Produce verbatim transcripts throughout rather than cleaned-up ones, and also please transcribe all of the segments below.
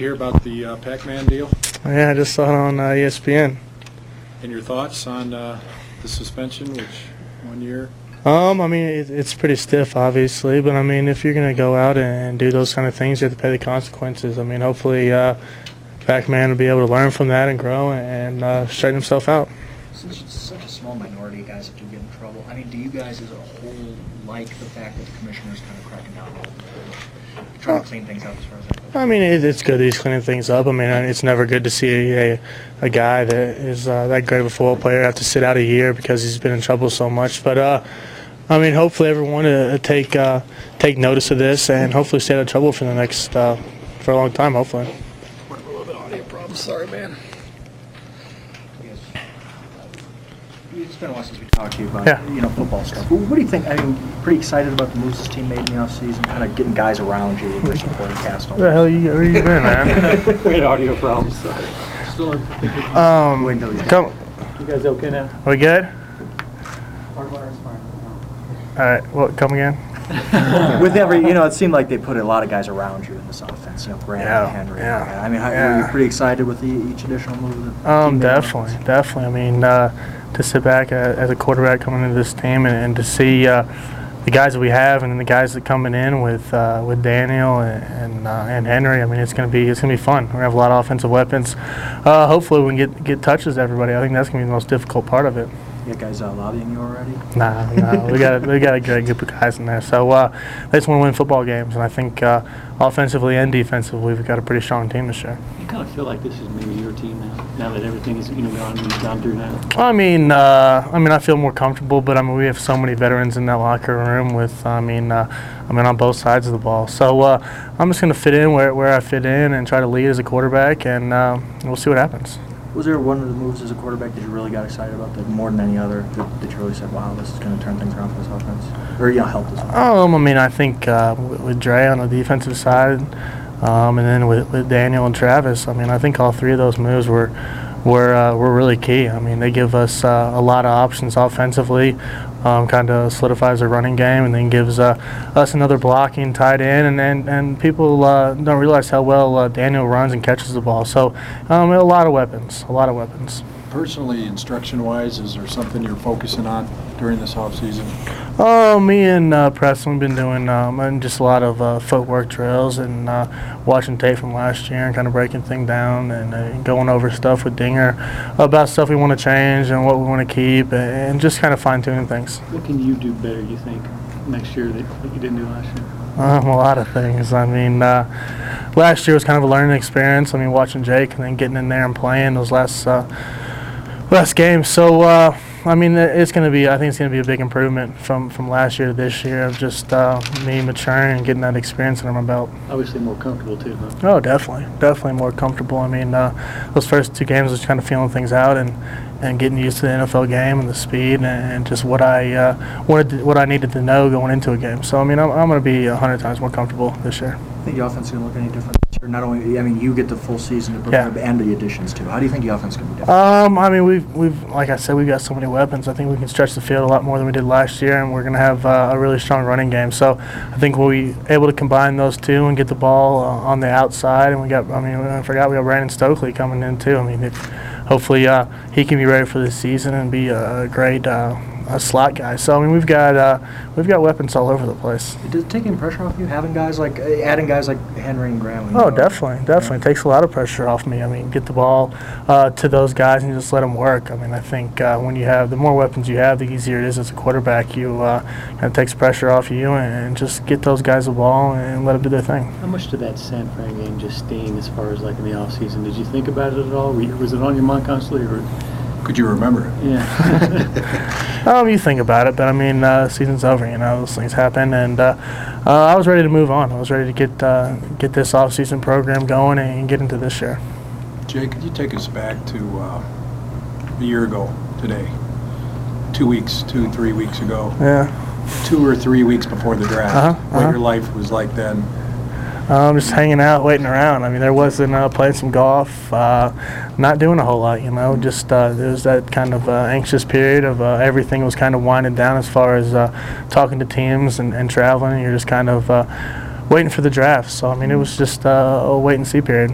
hear about the uh, Pac-Man deal? Yeah, I just saw it on uh, E S P N. And your thoughts on uh, the suspension, which one year? Um, I mean, it, it's pretty stiff, obviously, but I mean, if you're gonna go out and do those kind of things, you have to pay the consequences. I mean, hopefully, uh, Pac-Man will be able to learn from that and grow and uh, straighten himself out. Since it's such a small minority of guys that do get in trouble, I mean, do you guys as a whole like the fact that the commissioner's kind of cracking down a little bit, trying to clean things up as far as that goes? I mean, it, it's good that he's cleaning things up. I mean, it's never good to see a, a guy that is uh, that great of a football player have to sit out a year because he's been in trouble so much. But, uh, I mean, hopefully everyone uh, take uh, take notice of this and hopefully stay out of trouble for the next uh, for a long time, hopefully. A little bit of audio problem. Sorry, man. It's been a while since we talked to you about Yeah. you know football stuff. What do you think? I mean, pretty excited about the moves this team made in the offseason, kind of getting guys around you, your supporting cast. Where the hell you, where you been, man? We had audio problems. Sorry. Still in. Um, Wait until he's come. You guys okay now? We good? Hardwire's fine. All right. What? Come again? With every, you know, it seemed like they put a lot of guys around you in this offense. You know, Graham, Yeah, Henry. yeah, I mean, how, were yeah. you pretty excited with the, each additional move? That Um, the team made on definitely, offense? definitely. I mean, uh, to sit back uh, as a quarterback coming into this team and, and to see uh, the guys that we have and the guys that coming in with uh, with Daniel and and, uh, and Henry. I mean, it's gonna be it's gonna be fun. We're gonna have a lot of offensive weapons. Uh, hopefully, we can get get touches to everybody. I think that's gonna be the most difficult part of it. You got guys uh, lobbying you already? Nah, nah, we got a, we got a great group of guys in there. So uh, they just want to win football games, and I think uh, offensively and defensively, we've got a pretty strong team this year. You kind of feel like this is maybe your team now, now that everything is, you know, gone, you've gone through now. I mean, uh, I mean, I feel more comfortable, but I mean, we have so many veterans in that locker room. With, I mean, uh, I mean, on both sides of the ball. So uh, I'm just going to fit in where where I fit in and try to lead as a quarterback, and uh, we'll see what happens. Was there one of the moves as a quarterback that you really got excited about, that more than any other, that, that you really said, wow, this is going to turn things around for this offense? Or, you know, help this offense? Um, I mean, I think uh, with, with Dre on the defensive side, um, and then with, with Daniel and Travis, I mean, I think all three of those moves were were uh, were really key. I mean, they give us uh, a lot of options offensively, um, kind of solidifies our running game, and then gives uh, us another blocking tight end. And and, and people uh, don't realize how well uh, Daniel runs and catches the ball. So um, a lot of weapons, a lot of weapons. Personally, instruction-wise, is there something you're focusing on during this offseason? Oh, me and uh, Preston have been doing um, and just a lot of uh, footwork drills and uh, watching tape from last year and kind of breaking things down and uh, going over stuff with Dinger about stuff we want to change and what we want to keep and just kind of fine-tuning things. What can you do better, you think, next year that, that you didn't do last year? Um, a lot of things. I mean, uh, last year was kind of a learning experience. I mean, watching Jake and then getting in there and playing those last uh, last games. So, uh, I mean, it's going to be, I think it's going to be a big improvement from, from last year to this year of just uh, me maturing and getting that experience under my belt. Obviously more comfortable, too, huh? Oh, definitely. Definitely more comfortable. I mean, uh, those first two games, I was kind of feeling things out and, and getting used to the N F L game and the speed and, and just what I uh, wanted, to, what I needed to know going into a game. So, I mean, I'm, I'm going to be a hundred times more comfortable this year. I think the offense is going to look any different this year. Not only, I mean, you get the full season to prepare, Yeah. and the additions, too. How do you think the offense is going to be different? Um, I mean, we've, we've, like I said, we've got so many weapons. I think we can stretch the field a lot more than we did last year, and we're going to have uh, a really strong running game. So I think we'll be able to combine those two and get the ball uh, on the outside. And we got, I mean, I forgot we got Brandon Stokely coming in too. I mean, if, hopefully uh, he can be ready for this season and be a great uh, a slot guy. So I mean, we've got uh, we've got weapons all over the place. Does it take any pressure off you, having guys like, adding guys like Henry and Graham? Oh, definitely, definitely. It takes a lot of pressure off me. I mean, get the ball uh, to those guys and just let them work. I mean, I think uh, when you have, the more weapons you have, the easier it is as a quarterback. You uh, kind of takes pressure off you and just get those guys the ball and let them do their thing. How much did that San Fran game just sting as far as like in the offseason? Did you think about it at all? Were you, was it on your mind constantly? Or? Could you remember it? Yeah. um, you think about it, but I mean, uh, season's over. You know, those things happen, and uh, uh, I was ready to move on. I was ready to get uh, get this off-season program going and get into this year. Jay, could you take us back to uh, a year ago today? Two weeks, two, three weeks ago. Yeah. Two or three weeks before the draft. Uh-huh, what uh-huh. your life was like then. Um, just hanging out, waiting around. I mean, there wasn't uh, playing some golf, uh, not doing a whole lot, you know. Just uh, there was that kind of uh, anxious period of uh, everything was kind of winding down as far as uh, talking to teams and, and traveling. And you're just kind of uh, waiting for the draft. So I mean, it was just uh, a wait and see period.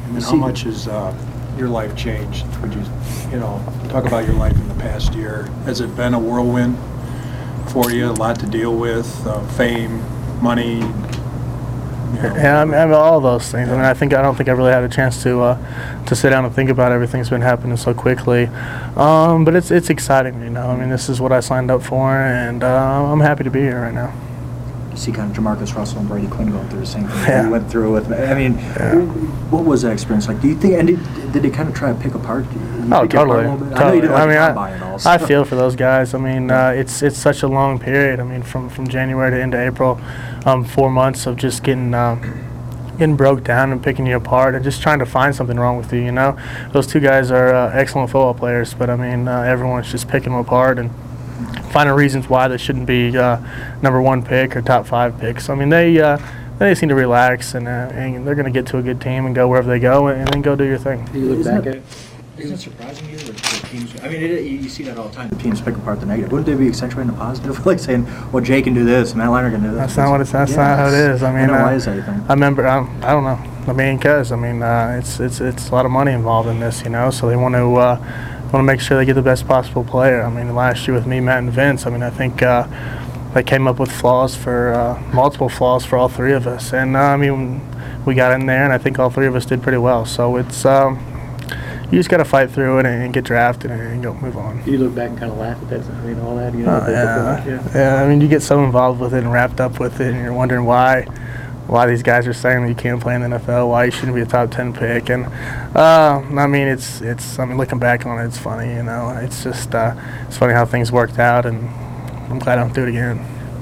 And then how See- much has uh, your life changed? Would you, you know, talk about your life in the past year? Has it been a whirlwind for you? A lot to deal with, uh, fame, money? You know? Yeah, I mean, I mean, all those things. I mean, I think I don't think I really had a chance to uh, to sit down and think about everything that's been happening so quickly. Um, but it's it's exciting, you know. I mean, this is what I signed up for, and uh, I'm happy to be here right now. You see kind of Jamarcus Russell and Brady Quinn going through the same thing Yeah. you went through with. I mean, Yeah. what was that experience like? Do you think, and did, did they kind of try to pick apart? you Oh, pick it apart totally. a little bit? I know totally. you didn't like I mean, the I, combine and all. So. I feel for those guys. I mean, uh, it's it's such a long period. I mean, from, from January to into April, um, four months of just getting um, getting broke down and picking you apart and just trying to find something wrong with you. You know, those two guys are uh, excellent football players, but I mean, uh, everyone's just picking them apart and finding reasons why they shouldn't be uh, number one pick or top five picks. I mean, they uh, they seem to relax and, uh, and they're going to get to a good team and go wherever they go and, and then go do your thing. Do you look Isn't back that- at it? Isn't it surprising you that the teams? I mean, it, you you see that all the time. The teams pick apart the negative. Wouldn't they be accentuating the positive, like saying, "Well, Jay can do this, Matt Leinart can do this"? That's not what it's. That's not how it is. I mean, know, uh, why is that, you think? I remember. Um, I don't know. I mean, because I mean, uh, it's it's it's a lot of money involved in this, you know. So they want to uh, want to make sure they get the best possible player. I mean, last year with me, Matt, and Vince. I mean, I think uh, they came up with flaws for uh, multiple flaws for all three of us, and uh, I mean, we got in there, and I think all three of us did pretty well. So it's. Um, You just got to fight through it and get drafted and go move on. Do you look back and kind of laugh at that? I mean, all that, you know? Uh, what they yeah. look like? yeah, I mean, you get so involved with it and wrapped up with it, and you're wondering why, why these guys are saying that you can't play in the N F L, why you shouldn't be a top ten pick, and uh, I mean, it's it's. I mean, looking back on it, it's funny, you know. It's just uh, it's funny how things worked out, and I'm glad I don't do it again.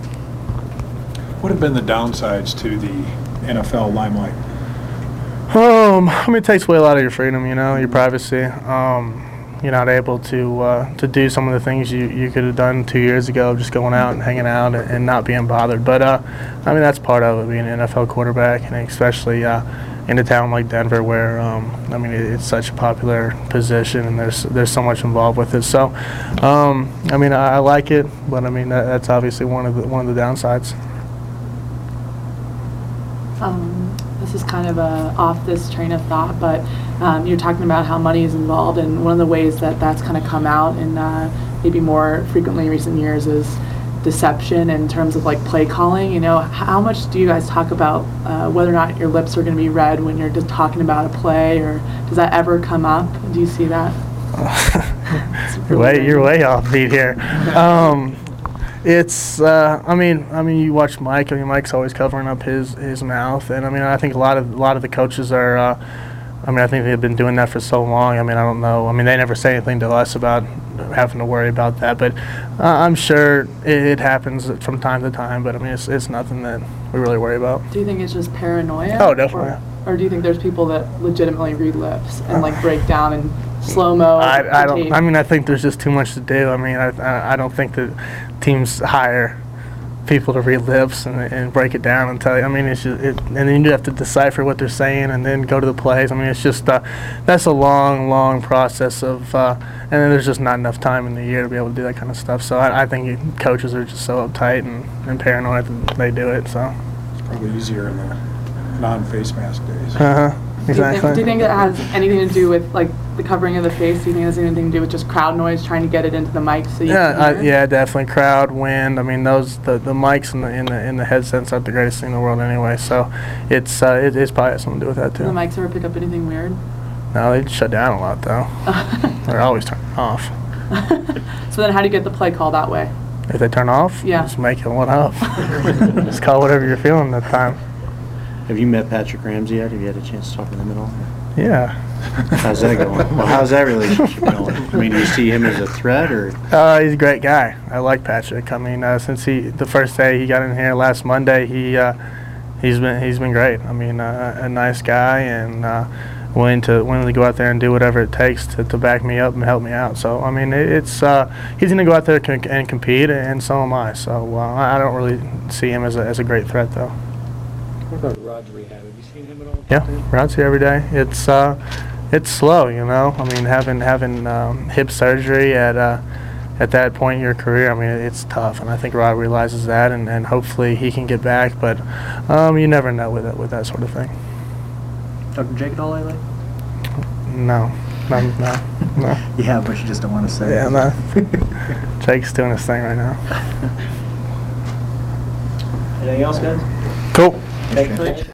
What have been the downsides to the N F L limelight? Um, I mean, it takes away a lot of your freedom, you know, your privacy. Um, you're not able to uh, to do some of the things you, you could have done two years ago, just going out and hanging out and, and not being bothered. But, uh, I mean, that's part of it, being an N F L quarterback, and especially uh, in a town like Denver where, um, I mean, it, it's such a popular position and there's there's so much involved with it. So, um, I mean, I, I like it, but, I mean, that, that's obviously one of the, one of the downsides. Um, this is kind of a off this train of thought, but um, you're talking about how money is involved, and one of the ways that that's kind of come out in uh, maybe more frequently in recent years is deception in terms of like play calling. You know, how much do you guys talk about uh, whether or not your lips are going to be read when you're just talking about a play, or does that ever come up? Do you see that? You're way, you're way off beat here. Um, it's, uh, I mean, I mean, you watch Mike. I mean, Mike's always covering up his, his mouth, and I mean, I think a lot of a lot of the coaches are. Uh, I mean, I think they've been doing that for so long. I mean, I don't know. I mean, they never say anything to us about having to worry about that, but uh, I'm sure it, it happens from time to time. But I mean, it's it's nothing that we really worry about. Do you think it's just paranoia? Oh, definitely. Or, or do you think there's people that legitimately read lips and like break down in slow mo? I, I don't. I mean, I think there's just too much to do. I mean, I I, I don't think that teams hire people to read lips and, and break it down and tell you. I mean, it's just, it, and then you have to decipher what they're saying and then go to the plays. I mean, it's just uh, that's a long, long process of, uh, and then there's just not enough time in the year to be able to do that kind of stuff. So I, I think coaches are just so uptight and, and paranoid that they do it. So. It's probably easier in the non-face mask days. Uh huh. Do you, think, Exactly. do you think it has anything to do with like the covering of the face? Do you think it has anything to do with just crowd noise, trying to get it into the mic so you Yeah, can I, hear? yeah, definitely. Crowd, wind. I mean, those the, the mics in the in the in the headsets aren't the greatest thing in the world anyway. So it's uh, it, it's probably has something to do with that Do the too. mics ever pick up anything weird? No, they shut down a lot though. They're always turning off. So then how do you get the play call that way? If they turn off, Yeah. just make it one up. Just call whatever you're feeling that time. Have you met Patrick Ramsey yet? Have you had a chance to talk to them at all? Yeah. How's that going? Well, how's that relationship going? I mean, do you see him as a threat, or Uh, he's a great guy. I like Patrick. I mean, uh, since he the first day he got in here last Monday, he uh, he's been he's been great. I mean, uh, a nice guy and uh, willing to willing to go out there and do whatever it takes to, to back me up and help me out. So I mean, it, it's uh, he's going to go out there and, and compete, and so am I. So uh, I don't really see him as a as a great threat though. What about Rod's rehab? Have you seen him at all? Yeah, Rod's here every day. It's uh, it's slow, you know. I mean, having having um, hip surgery at uh, at that point in your career, I mean, it's tough, and I think Rod realizes that, and, and hopefully he can get back. But um, you never know with that with that sort of thing. Doctor Jake at all lately? No, no, no, no. Yeah, but you just don't want to say Yeah, it. no. Jake's doing his thing right now. Anything else, guys? Cool. Thank you, Coach.